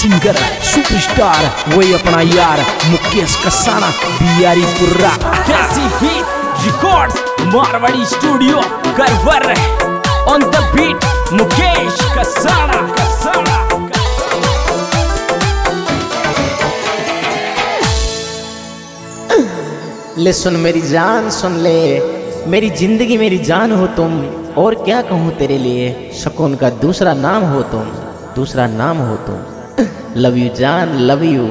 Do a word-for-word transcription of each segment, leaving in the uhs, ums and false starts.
Singer superstar वही अपना यार मुकेश कसाना बियारी पुर्रा कैसी हिट रिकॉर्ड्स मारवाड़ी स्टूडियो करवर on the beat Mukesh Kasana Kasana ले सुन मेरी जान सुन ले, मेरी जिंदगी मेरी जान हो तुम, और क्या कहूँ तेरे लिए, सुकून का दूसरा नाम हो तुम, दूसरा नाम हो तुम। लव यू जान लव यू।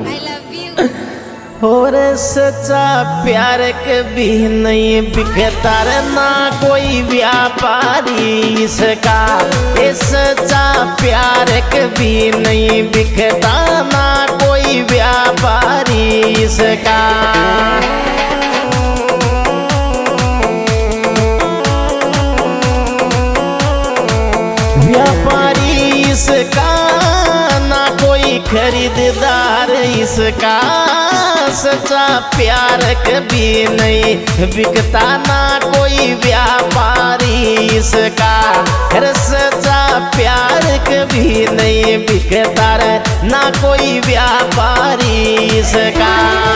और सच्चा प्यार कभी नहीं बिकता ना कोई व्यापारी इसका, ये सच्चा प्यार कभी नहीं बिकता ना कोई व्यापारी इसका। व्यापारी इसका ना कोई खरीदार इसका, सच्चा प्यार कभी नहीं बिकता ना कोई व्यापारी इसका। अरे सच्चा प्यार कभी नहीं बिकता ना कोई व्यापारी इसका।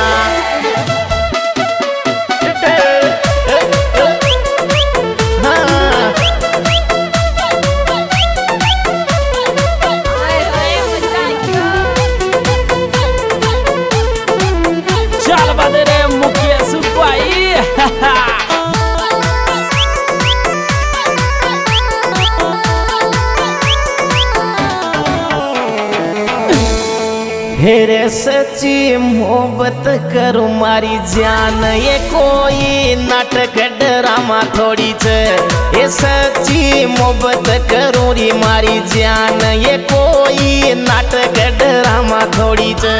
हेरे सच्ची मोहब्बत करो मारी जान, ये कोई नाटक ड्रामा थोड़ी छे। ये सच्ची मोहब्बत करो री मारी जान, ये कोई नाटक ड्रामा थोड़ी छे।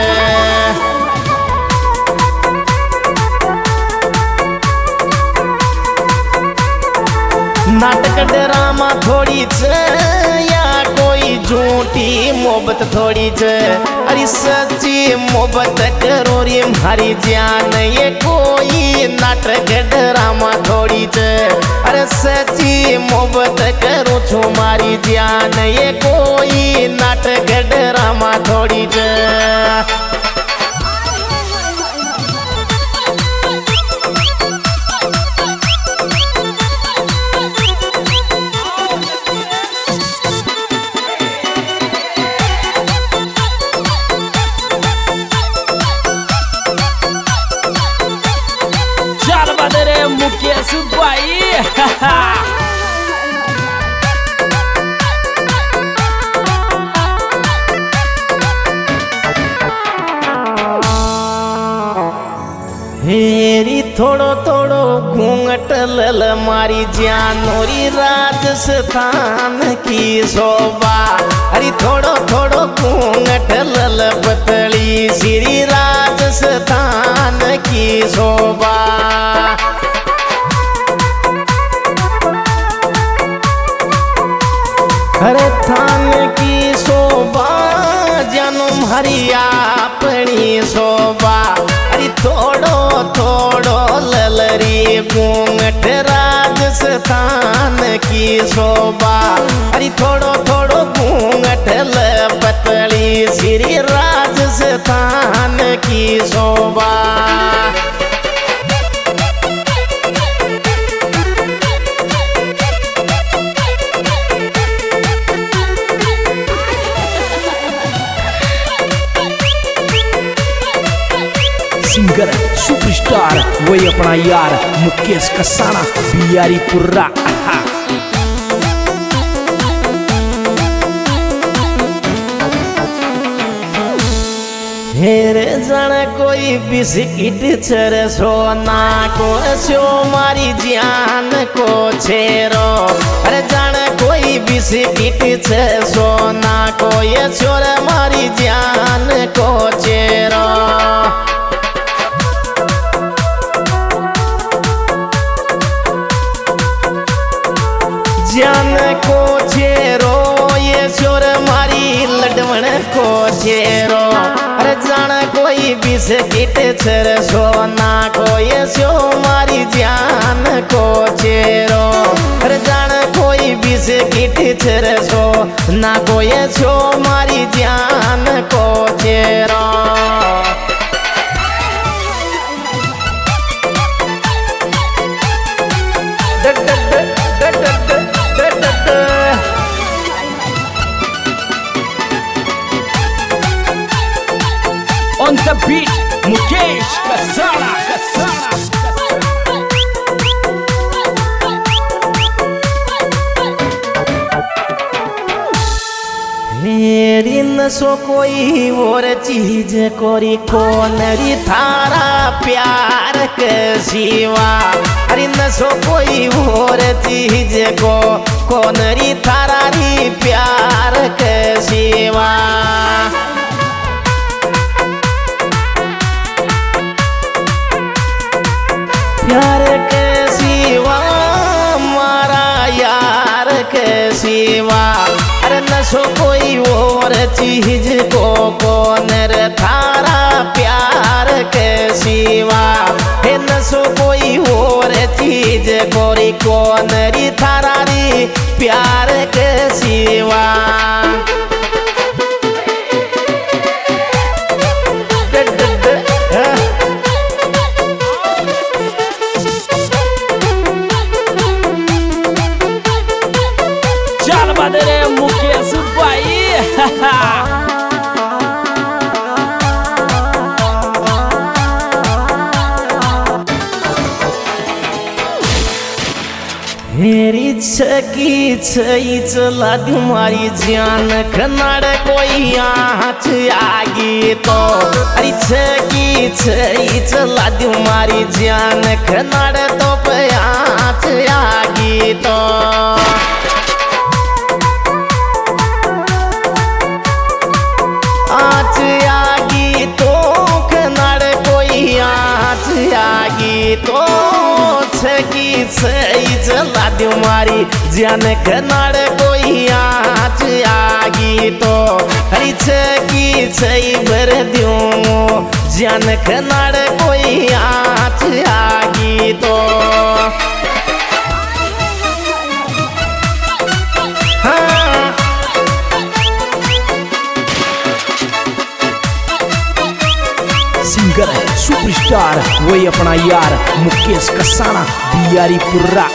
नाटक ड्रामा थोड़ी छे या कोई झूठी मोहब्बत थोड़ी छे। अरे सच्ची मोहब्बत करो रे मारी जान, ये कोई नाटक ड्रामा थोड़ी छे। अरे सच्ची मोहब्बत करो छो मारी जान, ये कोई नाटक ड्रामा थोड़ी छे। मुकेश भाई हेरी थोड़ो थोड़ो घूंघट लल मारी जानोरी राजस्थान की शोभा। अरे थोड़ो थोड़ो घूंघट लल पतली श्री राजस्थान की शोभा। हरे थान की शोभा जानो हरिया अपनी शोभा। अरे थोड़ो थोड़ो ललरी घूंघट राजस्थान की शोभा। अरे थोड़ो थोड़ो घूंघट ल पतली श्री राजस्थान की शोभा। सिंगर सुपरस्टार वही अपना यार मुकेश कसाना बियारी पुर्रा। हेरे जन कोई बिस्किट छर सोना को सो मारी जान को छेरो। अरे जन कोई बिस्किट छे सोना को ये छोर मारी जान को छेरो। जान को छेरो ये छोर मारी लडवण को छेरो। अरे जान कोई बिस्किट छर सोना को ये सो मारी जान को छेरो। अरे जान कोई बिस्किट छर सो ना को ये सो मारी जान को On the beat, Mukesh Kasana, Kasana. मेरी नसो कोई और चीज कोरी कौन री थारा प्यार के सिवा। अरे नसो कोई और चीज को कौन री थारा री प्यार के सिवा। प्यार के सिवा मारा यार के सिवा। अरे नसो कोई और चीज को कौन रे थारा प्यार के सिवा। हे नसो कोई और चीज कोरी कौन री थारा री प्यार के सिवा। चल बदरे मुकेश भाई। मेरी छकी छई चला तुम्हारी जान खनाड़ कोई आँच आगी तो। अरे छकी छई चला तुम्हारी जान खनाड़ तो पे आँच आगी तो। आँच आगी तो खनाड़ कोई आँच आगी तो। छकी छई चला तुम्हारी जान खनाड़ कोई आँच आगी तो। हरी छकी छई भर दूँ जान खनाड़ कोई आँच आगी तो। हाँ सिंगर सुपरस्टार वही अपना यार मुकेश कसाना बियारी पुर्रा।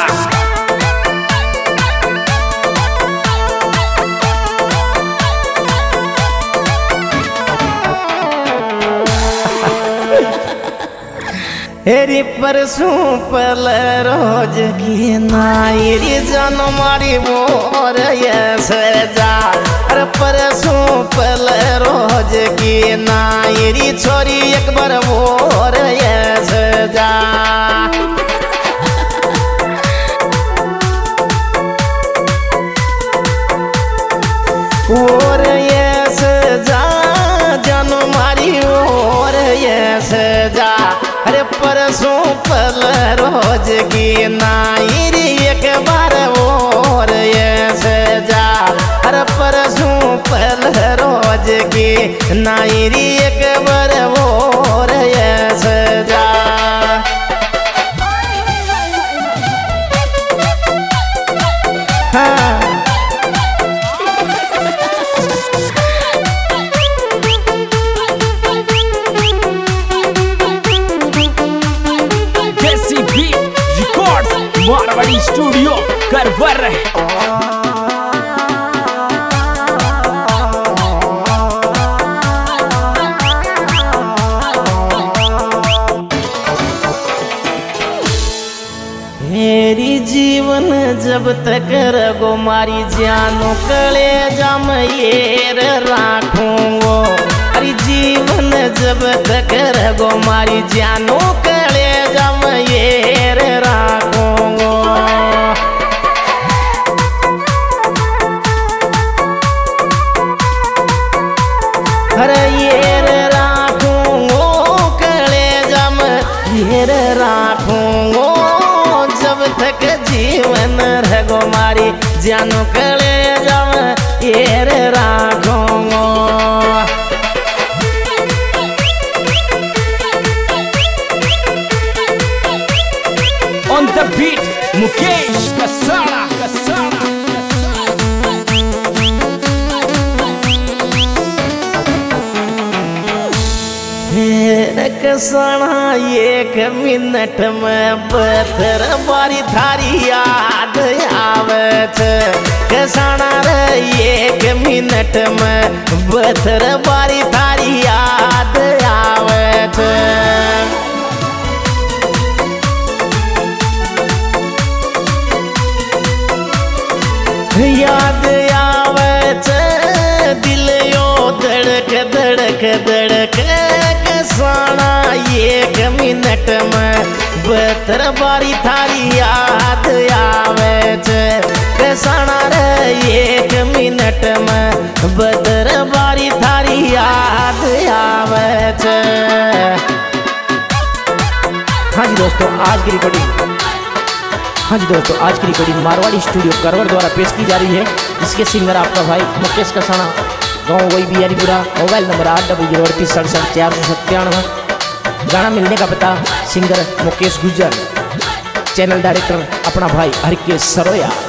हेरी परसों पल रोज की नायरी जन मारी मोर ये सजा। अरे परसों पल रोज की नायरी छोरी एक बार मोर ये सजा। और ये सजा जन मारी और ये सजा। अरे परसों पल रोज की नायरी एक बार और ये सजा। अरे परसों पल रोज की नायरी एक बार और ये सजा। हाँ मारवाड़ी स्टूडियो करवर। मेरी जीवन जब तक रगो मारी जानो कले जम येर राखूंगो। अरे जीवन जब तक रगो मारी जानो कले जम येर राखूंगो। अरे येर राखूंगो कले जम येर राखूंगो। जब तक जीवन रगो मारी जानो कले जम येर राखूंगो। On the beat, Mukesh Kasana, Kasana. Kasana एक मिनट में पत्थर बारी थारी याद छे कसाना रे एक मिनट में बथर बारी थारी याद आवे छे। याद आवे छे दिल यो धड़क धड़क धड़क कसाना एक मिनट में बहत्तर बारी थारी याद आवे छे कसाना रे एक मिनट में बहत्तर बारी थारी याद आवे छे। हाँ जी दोस्तों, आज की रिकॉर्डिंग हाँ जी दोस्तों आज की रिकॉर्डिंग मारवाड़ी स्टूडियो करवर द्वारा पेश की जा रही है। इसके सिंगर आपका भाई मुकेश कसाना, गाँव वही बिहारीपुरा, मोबाइल नंबर आठ डबल जीरो अड़तीस सड़सठ चार सौ सत्तानवे। गाना मिलने का पता सिंगर मुकेश गुजर, चैनल डायरेक्टर अपना भाई हरकेश सरोया।